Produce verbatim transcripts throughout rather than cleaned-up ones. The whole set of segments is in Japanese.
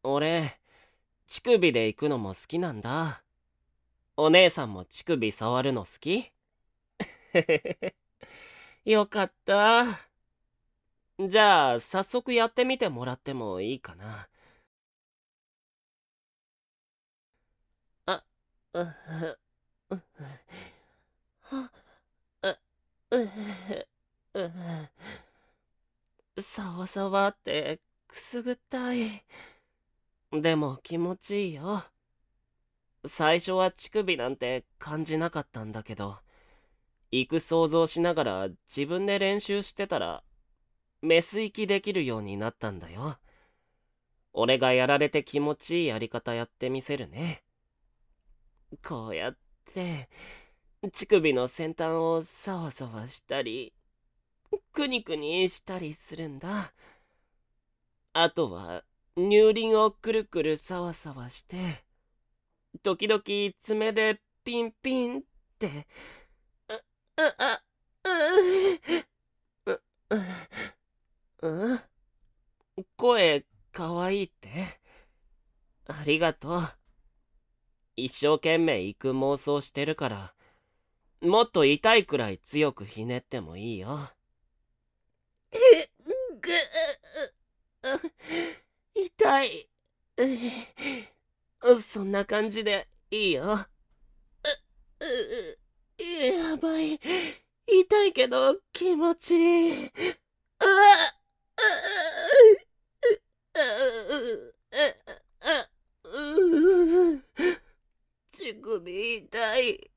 俺、乳首で行くのも好きなんだ。お姉さんも乳首触るの好き？よかった。じゃあ、早速やってみてもらってもいいかな。あ、う、う、う、は、う、う、う、さわさわってくすぐったい。でも気持ちいいよ。最初は乳首なんて感じなかったんだけど、行く想像しながら自分で練習してたら、メス行きできるようになったんだよ。俺がやられて気持ちいいやり方やってみせるね。こうやって、乳首の先端をサワサワしたり、くにくにしたりするんだ。あとは、乳輪をくるくるサワサワして、時々爪でピンピンって、う、う、あ、う、う、う、う、声かわいいって？ありがとう。一生懸命行く妄想してるから、もっと痛いくらい強くひねってもいいよ。ぐ痛い。そんな感じでいいよ。やばい。痛いけど気持ちいい。乳首痛い。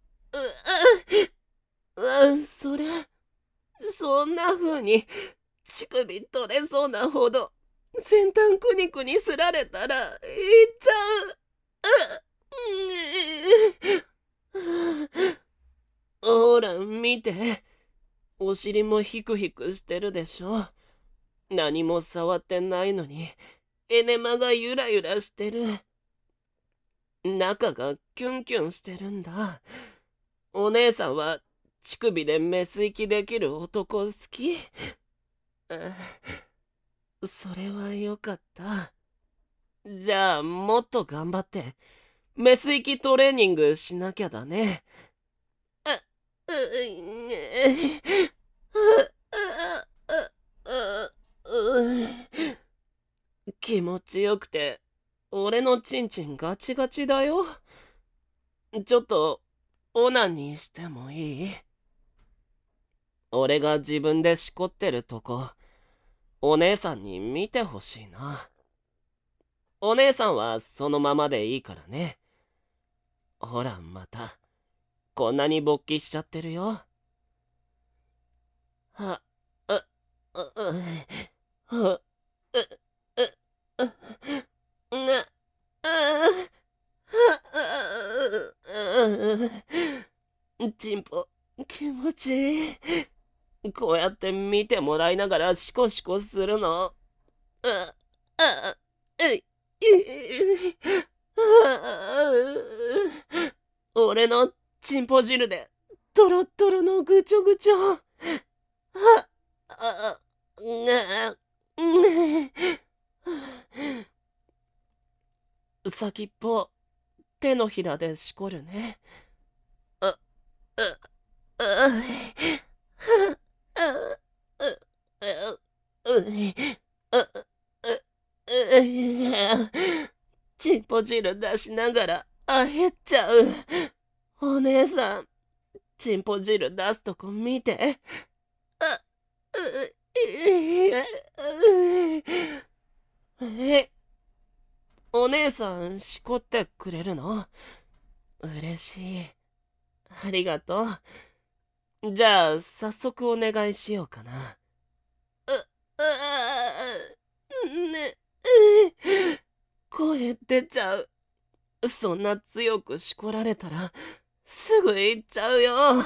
う、それ、そんな風に乳首取れそうなほど先端くにくにすられたらいっちゃう。ほら見て、お尻もヒクヒクしてるでしょ。何も触ってないのにエネマがゆらゆらしてる。中がキュンキュンしてるんだ。お姉さんは乳首でメス行きできる男好き？それはよかった。じゃあもっと頑張ってメス行きトレーニングしなきゃだね。気持ちよくて俺のチンチンガチガチだよ。ちょっとオナニーしてもいい？俺が自分でしこってるとこお姉さんに見てほしいな。お姉さんはそのままでいいからね。ほらまたこんなに勃起しちゃってるよ。は、う、う、う、う、う、う、な、チンポ気持ちいい。こうやって見てもらいながらシコシコするの。う、あ、うい、俺のチンポ汁でトロットロのぐちょぐちょ。はあ、が、先っぽ手のひらでしこるね。あ、あ、あ、あ、チンポ汁出しながらあへっちゃう。お姉さん、チンポ汁出すとこ見て。え、お姉さんしこってくれるの？嬉しい。ありがとう。じゃあ早速お願いしようかな。う、う、ね、声出ちゃう。そんな強くしこられたらすぐ行っちゃうよ。う、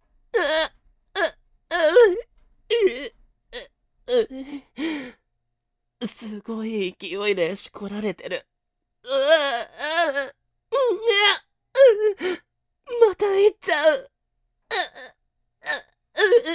う、すごい勢いでしこられてる。うわ、また行っちゃう。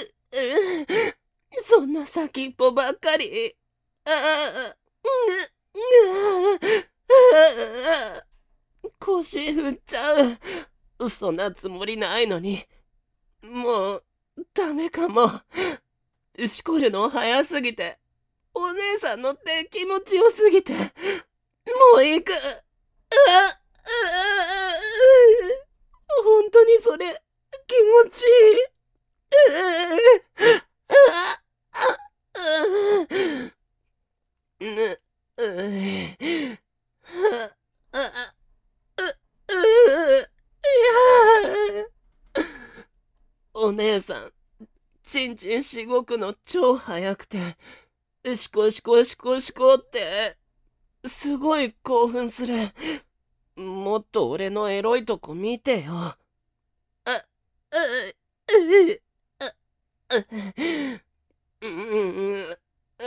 そんな先っぽばっかり。 腰振っちゃう。そんなつもりないのに。もう、ダメかも。しこるの早すぎて。お姉さんのって気持ちよすぎて。もう行く。うわっ本当にそれ、気持ちいい。ぬ、う、お姉さん、ちんちんしごくの超早くて、しこしこしこしこって、すごい興奮する。もっと俺のエロいとこ見てよ。あ、う、う、う、う、う、う、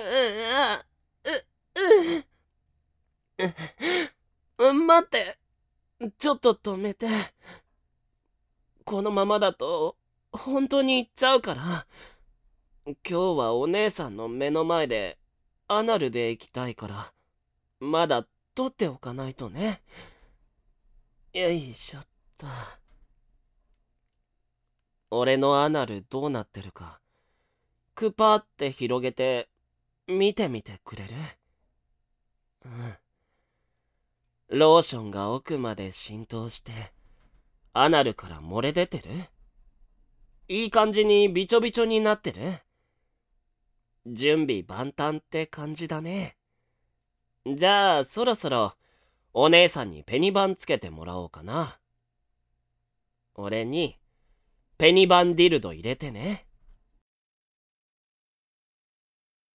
う、待って。ちょっと止めて。このままだと、本当に行っちゃうから。今日はお姉さんの目の前で、アナルで行きたいから、まだ取っておかないとね。よいしょっと。俺のアナルどうなってるか、くぱって広げて、見てみてくれる？うん。ローションが奥まで浸透して、アナルから漏れ出てる？いい感じにびちょびちょになってる？準備万端って感じだね。じゃあそろそろお姉さんにペニバンつけてもらおうかな。俺にペニバンディルド入れてね。